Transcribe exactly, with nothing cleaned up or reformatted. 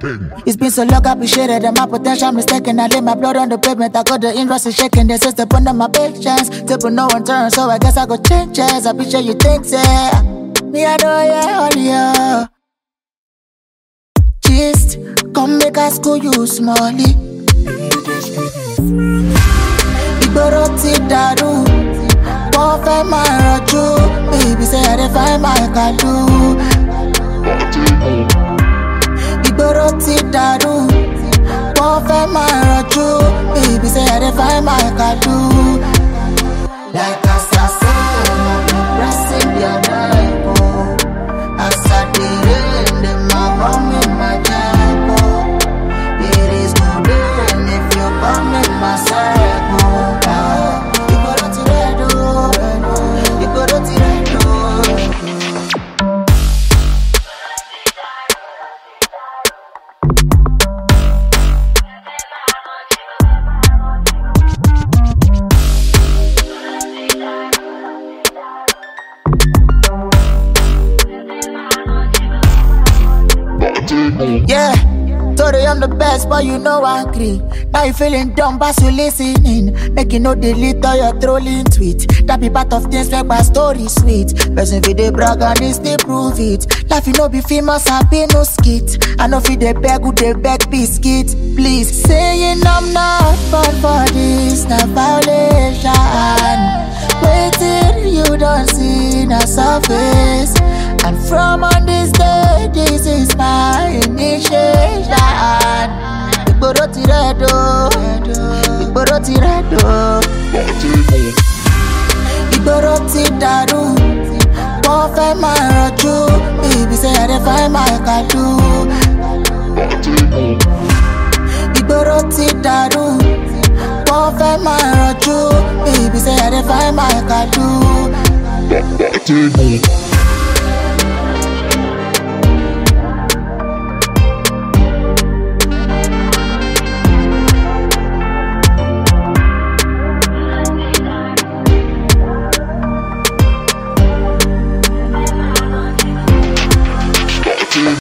It's been so long, I appreciated and my potential mistaken. I lay my blood on the pavement, I got the interest in shaking. They step under my patience, table no one turn, so I guess I go change chairs. I appreciate you think, yeah. Me, I know, yeah, all yeah. Gist, come make us school you smally. Igboro ti daru, wọ́n fẹ́ máa rọjú. Baby say I dey find my kadu. Igboro ti daru, wọ́n fẹ́ máa rọjú. Baby say I dey find my kadu. Like as I say, I'm pressing their Bible. As I dey rain, them a bomb in my jacket. It is good if you come in my circle. Igboro ti redo, Igboro ti redo. Yeah, told you I'm the best, but you know I agree. Now you feeling dumb, but you listening. Make you know delete all your trolling tweet. That be part of things like my story sweet. Person fi dey brag and they still prove it. Life you know be famous, I be no skit. I know fi dey beg, who dey beg biscuit. Please, saying I'm not born for this, not violation. Waiting, you don't see the surface. And from on this day, this is my initiation. Igboro ti redo, Igboro ti redo. Igboro ti daru, wọ́n fẹ́ máa rọjú. Baby say I dey find my kadu. Igboro ti daru, wọ́n fẹ́ máa rọjú. Baby say I dey find my kadu.